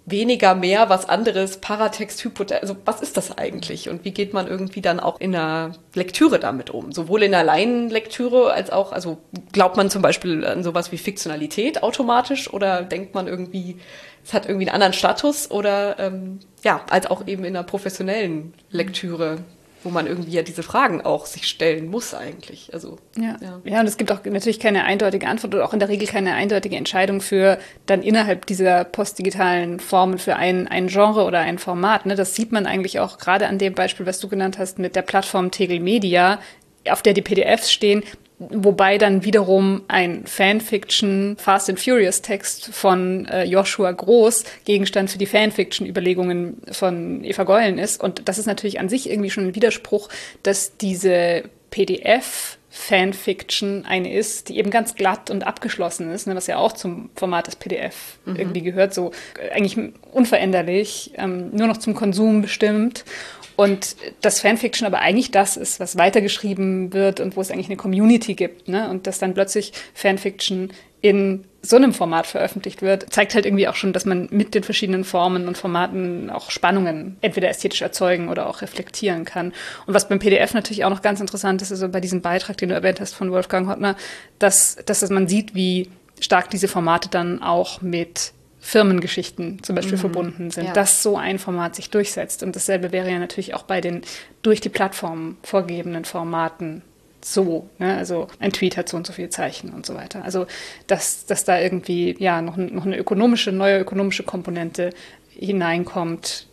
B: weniger, mehr, was anderes, Paratext, Hypotext, also was ist das eigentlich und wie geht man irgendwie dann auch in der Lektüre damit um? Sowohl in der Laienlektüre als auch, also glaubt man zum Beispiel an sowas wie Fiktionalität automatisch oder denkt man irgendwie, es hat irgendwie einen anderen Status oder ähm, ja, als auch eben in der professionellen Lektüre, wo man irgendwie ja diese Fragen auch sich stellen muss eigentlich. Also,
C: ja. Ja. ja, und es gibt auch natürlich keine eindeutige Antwort oder auch in der Regel keine eindeutige Entscheidung für dann innerhalb dieser postdigitalen Formen für ein, ein Genre oder ein Format. Ne? Das sieht man eigentlich auch gerade an dem Beispiel, was du genannt hast, mit der Plattform Tegel Media, auf der die P D Fs stehen, wobei dann wiederum ein Fanfiction Fast and Furious Text von äh, Joshua Groß Gegenstand für die Fanfiction-Überlegungen von Eva Geulen ist. Und das ist natürlich an sich irgendwie schon ein Widerspruch, dass diese P D F Fanfiction eine ist, die eben ganz glatt und abgeschlossen ist, ne, was ja auch zum Format des P D F mhm. irgendwie gehört, so äh, eigentlich unveränderlich, ähm, nur noch zum Konsum bestimmt. Und das Fanfiction aber eigentlich das ist, was weitergeschrieben wird und wo es eigentlich eine Community gibt, ne? Und dass dann plötzlich Fanfiction in so einem Format veröffentlicht wird, zeigt halt irgendwie auch schon, dass man mit den verschiedenen Formen und Formaten auch Spannungen entweder ästhetisch erzeugen oder auch reflektieren kann. Und was beim P D F natürlich auch noch ganz interessant ist, also bei diesem Beitrag, den du erwähnt hast von Wolfgang Hottner, dass, dass man sieht, wie stark diese Formate dann auch mit Firmengeschichten zum Beispiel mhm. verbunden sind, ja. dass so ein Format sich durchsetzt. Und dasselbe wäre ja natürlich auch bei den durch die Plattform vorgegebenen Formaten so. Ne? Also ein Tweet hat so und so viele Zeichen und so weiter. Also dass, dass da irgendwie ja noch, noch eine ökonomische, neue ökonomische Komponente hineinkommt,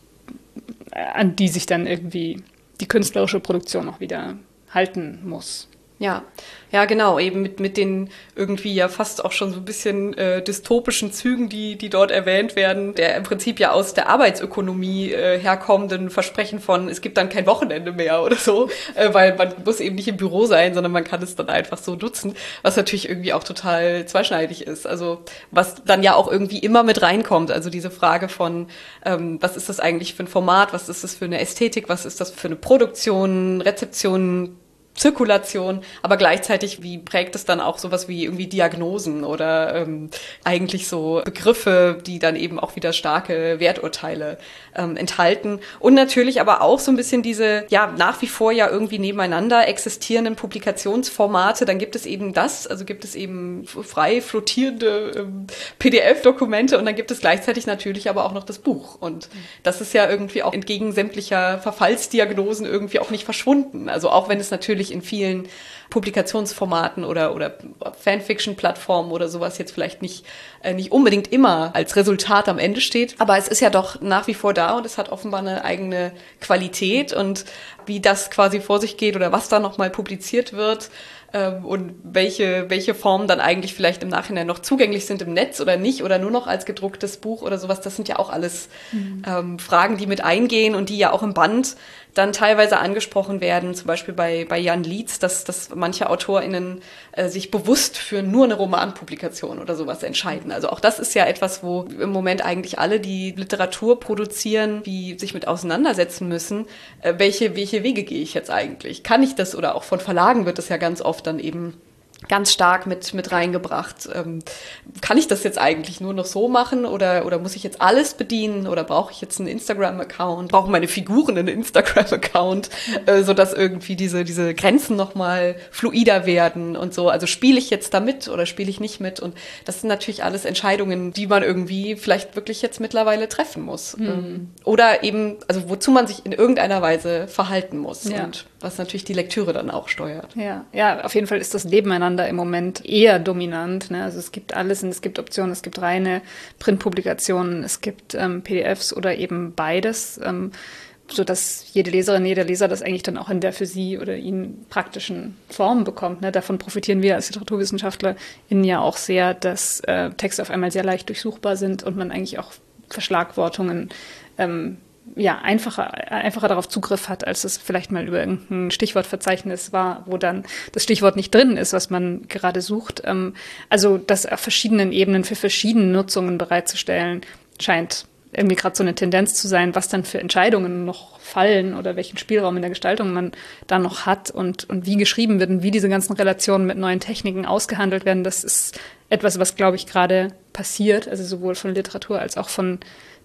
C: an die sich dann irgendwie die künstlerische Produktion auch wieder halten muss.
B: Ja, ja, genau, eben mit, mit den irgendwie ja fast auch schon so ein bisschen äh, dystopischen Zügen, die, die dort erwähnt werden, der im Prinzip ja aus der Arbeitsökonomie äh, herkommenden Versprechen von, es gibt dann kein Wochenende mehr oder so, äh, weil man muss eben nicht im Büro sein, sondern man kann es dann einfach so nutzen, was natürlich irgendwie auch total zweischneidig ist. Also was dann ja auch irgendwie immer mit reinkommt, also diese Frage von, ähm, was ist das eigentlich für ein Format, was ist das für eine Ästhetik, was ist das für eine Produktion, Rezeption, Zirkulation, aber gleichzeitig, wie prägt es dann auch sowas wie irgendwie Diagnosen oder ähm, eigentlich so Begriffe, die dann eben auch wieder starke Werturteile ähm, enthalten. Und natürlich aber auch so ein bisschen diese, ja, nach wie vor ja irgendwie nebeneinander existierenden Publikationsformate. Dann gibt es eben das, also gibt es eben frei flottierende ähm, P D F-Dokumente und dann gibt es gleichzeitig natürlich aber auch noch das Buch. Und das ist ja irgendwie auch entgegen sämtlicher Verfallsdiagnosen irgendwie auch nicht verschwunden. Also auch wenn es natürlich in vielen Publikationsformaten oder, oder Fanfiction-Plattformen oder sowas jetzt vielleicht nicht, äh, nicht unbedingt immer als Resultat am Ende steht. Aber es ist ja doch nach wie vor da und es hat offenbar eine eigene Qualität und wie das quasi vor sich geht oder was da nochmal publiziert wird, ähm, und welche, welche Formen dann eigentlich vielleicht im Nachhinein noch zugänglich sind im Netz oder nicht oder nur noch als gedrucktes Buch oder sowas. Das sind ja auch alles mhm. ähm, Fragen, die mit eingehen und die ja auch im Band dann teilweise angesprochen werden, zum Beispiel bei, bei Jan Lietz, dass, dass manche AutorInnen äh, sich bewusst für nur eine Romanpublikation oder sowas entscheiden. Also auch das ist ja etwas, wo im Moment eigentlich alle, die Literatur produzieren, die sich mit auseinandersetzen müssen, äh, welche, welche Wege gehe ich jetzt eigentlich? Kann ich das, oder auch von Verlagen wird das ja ganz oft dann eben ganz stark mit, mit reingebracht. Ähm, kann ich das jetzt eigentlich nur noch so machen oder, oder muss ich jetzt alles bedienen oder brauche ich jetzt einen Instagram-Account? Brauchen meine Figuren einen Instagram-Account, äh, sodass irgendwie diese, diese Grenzen nochmal fluider werden und so. Also spiele ich jetzt da mit oder spiele ich nicht mit? Und das sind natürlich alles Entscheidungen, die man irgendwie vielleicht wirklich jetzt mittlerweile treffen muss. Mhm. Ähm, oder eben, also wozu man sich in irgendeiner Weise verhalten muss. Ja. Und was natürlich die Lektüre dann auch steuert.
C: Ja, ja, auf jeden Fall ist das Nebeneinander im Moment eher dominant. Ne? Also es gibt alles und es gibt Optionen, es gibt reine Printpublikationen, es gibt ähm, P D Fs oder eben beides, ähm, sodass jede Leserin, jeder Leser das eigentlich dann auch in der für sie oder ihn praktischen Form bekommt. Ne? Davon profitieren wir als LiteraturwissenschaftlerInnen ja auch sehr, dass äh, Texte auf einmal sehr leicht durchsuchbar sind und man eigentlich auch Verschlagwortungen ähm, ja, einfacher, einfacher darauf Zugriff hat, als es vielleicht mal über irgendein Stichwortverzeichnis war, wo dann das Stichwort nicht drin ist, was man gerade sucht. Also das auf verschiedenen Ebenen für verschiedene Nutzungen bereitzustellen, scheint irgendwie gerade so eine Tendenz zu sein, was dann für Entscheidungen noch fallen oder welchen Spielraum in der Gestaltung man da noch hat und, und wie geschrieben wird und wie diese ganzen Relationen mit neuen Techniken ausgehandelt werden. Das ist etwas, was, glaube ich, gerade passiert, also sowohl von Literatur als auch von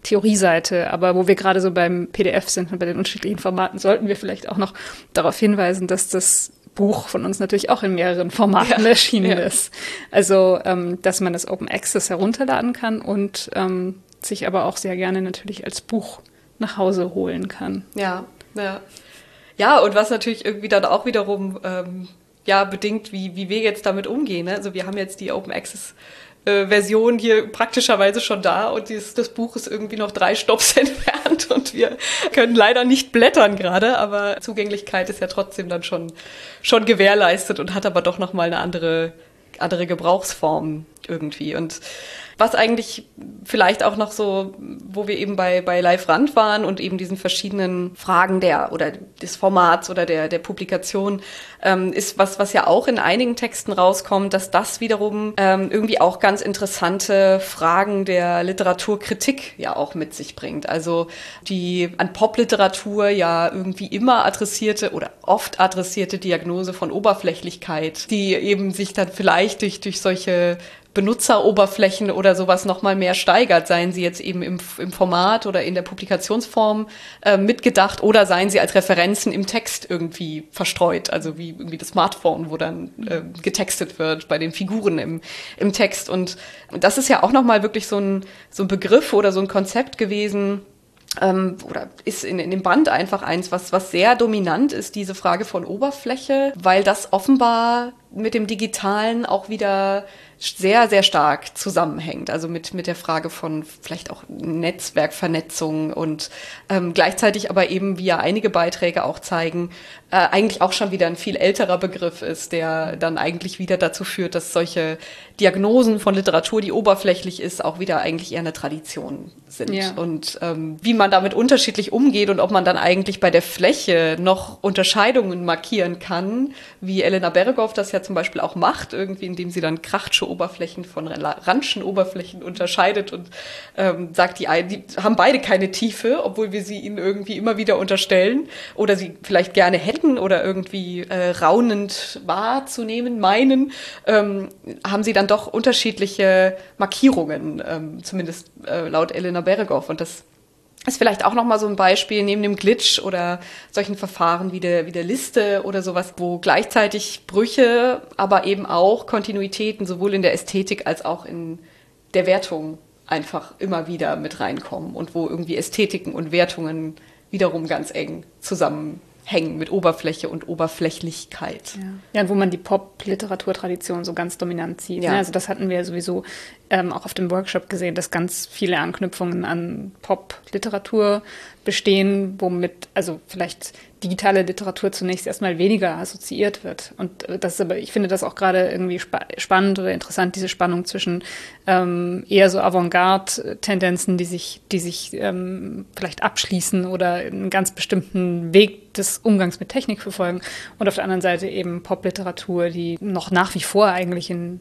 C: Theorieseite. Aber wo wir gerade so beim P D F sind und bei den unterschiedlichen Formaten, sollten wir vielleicht auch noch darauf hinweisen, dass das Buch von uns natürlich auch in mehreren Formaten ja, erschienen ja. ist. Also, ähm, dass man das Open Access herunterladen kann und ähm, sich aber auch sehr gerne natürlich als Buch nach Hause holen kann.
B: Ja, ja. Ja, und was natürlich irgendwie dann auch wiederum ähm, ja bedingt, wie, wie wir jetzt damit umgehen. Ne? Also wir haben jetzt die Open Access äh, Version hier praktischerweise schon da und dieses, das Buch ist irgendwie noch drei Stopps entfernt und wir können leider nicht blättern gerade, aber Zugänglichkeit ist ja trotzdem dann schon, schon gewährleistet und hat aber doch nochmal eine andere, andere Gebrauchsform irgendwie. Und was eigentlich vielleicht auch noch so, wo wir eben bei, bei Live Rand waren und eben diesen verschiedenen Fragen der oder des Formats oder der, der Publikation, ähm, ist was, was ja auch in einigen Texten rauskommt, dass das wiederum ähm, irgendwie auch ganz interessante Fragen der Literaturkritik ja auch mit sich bringt. Also die an Popliteratur ja irgendwie immer adressierte oder oft adressierte Diagnose von Oberflächlichkeit, die eben sich dann vielleicht durch, durch solche Benutzeroberflächen oder sowas nochmal mehr steigert, seien sie jetzt eben im, im Format oder in der Publikationsform äh, mitgedacht oder seien sie als Referenzen im Text irgendwie verstreut, also wie irgendwie das Smartphone, wo dann äh, getextet wird bei den Figuren im, im Text. Und das ist ja auch nochmal wirklich so ein, so ein Begriff oder so ein Konzept gewesen, Ähm, oder ist in, in dem Band einfach eins, was, was sehr dominant ist, diese Frage von Oberfläche, weil das offenbar mit dem Digitalen auch wieder sehr, sehr stark zusammenhängt. Also mit, mit der Frage von vielleicht auch Netzwerkvernetzung und ähm, gleichzeitig aber eben, wie ja einige Beiträge auch zeigen, äh, eigentlich auch schon wieder ein viel älterer Begriff ist, der dann eigentlich wieder dazu führt, dass solche Diagnosen von Literatur, die oberflächlich ist, auch wieder eigentlich eher eine Tradition sind. Ja. Und ähm, wie man damit unterschiedlich umgeht und ob man dann eigentlich bei der Fläche noch Unterscheidungen markieren kann, wie Elena Beregow das ja zum Beispiel auch macht, irgendwie, indem sie dann Krachtsche Oberflächen von Randschen Oberflächen unterscheidet und ähm, sagt, die, die haben beide keine Tiefe, obwohl wir sie ihnen irgendwie immer wieder unterstellen oder sie vielleicht gerne hätten oder irgendwie äh, raunend wahrzunehmen meinen, ähm, haben sie dann doch unterschiedliche Markierungen, ähm, zumindest äh, laut Elena Beregow. Und das ist vielleicht auch nochmal so ein Beispiel neben dem Glitch oder solchen Verfahren wie der, wie der Liste oder sowas, wo gleichzeitig Brüche, aber eben auch Kontinuitäten sowohl in der Ästhetik als auch in der Wertung einfach immer wieder mit reinkommen und wo irgendwie Ästhetiken und Wertungen wiederum ganz eng zusammenhängen mit Oberfläche und Oberflächlichkeit.
C: Ja, ja, und wo man die Pop-Literaturtradition so ganz dominant sieht. Ja. Ne? Also das hatten wir sowieso ähm, auch auf dem Workshop gesehen, dass ganz viele Anknüpfungen an Pop-Literatur bestehen, womit also vielleicht digitale Literatur zunächst erstmal weniger assoziiert wird. Und das ist aber, ich finde das auch gerade irgendwie spa- spannend oder interessant, diese Spannung zwischen ähm, eher so Avantgarde-Tendenzen, die sich, die sich ähm, vielleicht abschließen oder einen ganz bestimmten Weg des Umgangs mit Technik verfolgen und auf der anderen Seite eben Popliteratur, die noch nach wie vor eigentlich in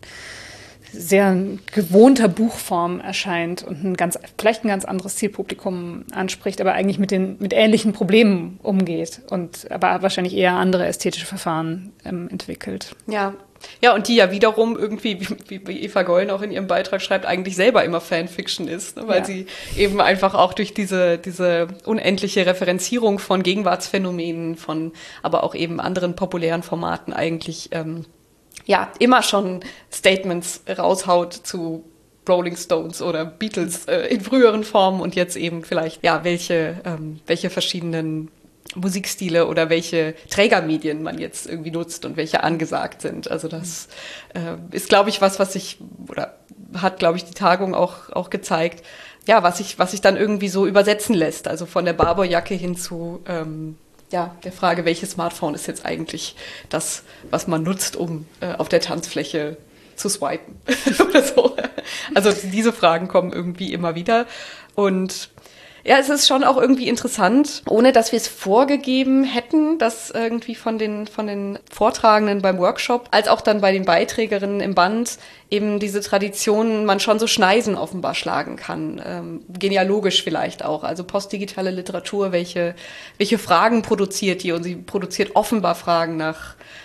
C: sehr gewohnter Buchform erscheint und ein ganz, vielleicht ein ganz anderes Zielpublikum anspricht, aber eigentlich mit den mit ähnlichen Problemen umgeht und aber wahrscheinlich eher andere ästhetische Verfahren ähm, entwickelt.
B: Ja. Ja, und die ja wiederum irgendwie, wie, wie Eva Gollen auch in ihrem Beitrag schreibt, eigentlich selber immer Fanfiction ist, ne? Weil ja. sie eben einfach auch durch diese, diese unendliche Referenzierung von Gegenwartsphänomenen, von aber auch eben anderen populären Formaten eigentlich ähm, ja, immer schon Statements raushaut zu Rolling Stones oder Beatles äh, in früheren Formen und jetzt eben vielleicht, ja, welche, ähm, welche verschiedenen Musikstile oder welche Trägermedien man jetzt irgendwie nutzt und welche angesagt sind. Also das äh, ist, glaube ich, was, was sich, oder hat, glaube ich, die Tagung auch, auch gezeigt, ja, was sich, was sich dann irgendwie so übersetzen lässt. Also von der Barbour-Jacke hin zu, ähm, ja, der Frage, welches Smartphone ist jetzt eigentlich das, was man nutzt, um äh, auf der Tanzfläche zu swipen oder so. Also diese Fragen kommen irgendwie immer wieder. Und ja, es ist schon auch irgendwie interessant, ohne dass wir es vorgegeben hätten, dass irgendwie von den, von den Vortragenden beim Workshop, als auch dann bei den Beiträgerinnen im Band eben diese Traditionen man schon so Schneisen offenbar schlagen kann. Ähm, genealogisch vielleicht auch. Also postdigitale Literatur, welche, welche Fragen produziert die? Und sie produziert offenbar Fragen nach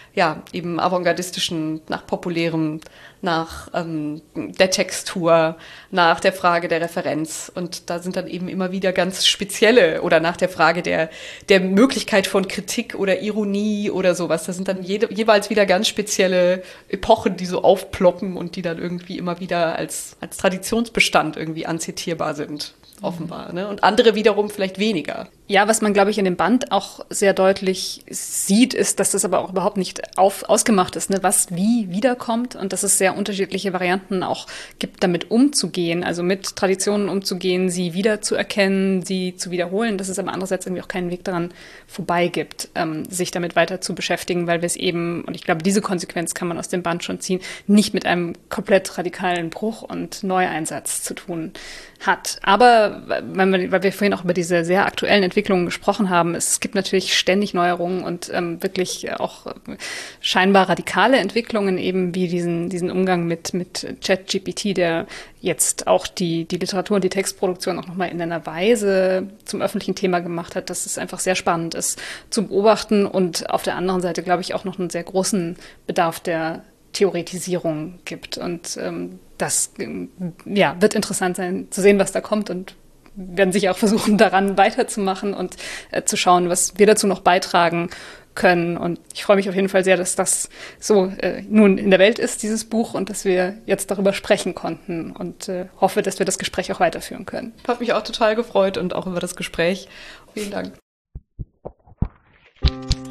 B: ja, eben avantgardistischen, nach populärem, nach ähm, der Textur, nach der Frage der Referenz. Und da sind dann eben immer wieder ganz spezielle oder nach der Frage der, der Möglichkeit von Kritik oder Ironie oder sowas. Da sind dann jede, jeweils wieder ganz spezielle Epochen, die so aufploppen und die dann irgendwie immer wieder als, als Traditionsbestand irgendwie anzitierbar sind. Offenbar, ne? Und andere wiederum vielleicht weniger.
C: Ja, was man, glaube ich, in dem Band auch sehr deutlich sieht, ist, dass das aber auch überhaupt nicht auf, ausgemacht ist, ne? Was wie wiederkommt und dass es sehr unterschiedliche Varianten auch gibt, damit umzugehen, also mit Traditionen umzugehen, sie wiederzuerkennen, sie zu wiederholen, dass es aber andererseits irgendwie auch keinen Weg daran vorbei gibt, ähm, sich damit weiter zu beschäftigen, weil wir es eben, und ich glaube, diese Konsequenz kann man aus dem Band schon ziehen, nicht mit einem komplett radikalen Bruch und Neueinsatz zu tun hat. Aber weil wir vorhin auch über diese sehr aktuellen Entwicklungen gesprochen haben, es gibt natürlich ständig Neuerungen und ähm, wirklich auch scheinbar radikale Entwicklungen, eben wie diesen diesen Umgang mit mit ChatGPT, der jetzt auch die die Literatur und die Textproduktion auch nochmal in einer Weise zum öffentlichen Thema gemacht hat, dass es einfach sehr spannend ist zu beobachten und auf der anderen Seite, glaube ich, auch noch einen sehr großen Bedarf der Theoretisierung gibt. Und ähm, das ja, wird interessant sein, zu sehen, was da kommt, und werden sicher auch versuchen, daran weiterzumachen und äh, zu schauen, was wir dazu noch beitragen können. Und ich freue mich auf jeden Fall sehr, dass das so äh, nun in der Welt ist, dieses Buch, und dass wir jetzt darüber sprechen konnten, und äh, hoffe, dass wir das Gespräch auch weiterführen können.
B: Hat mich auch total gefreut und auch über das Gespräch. Vielen Dank.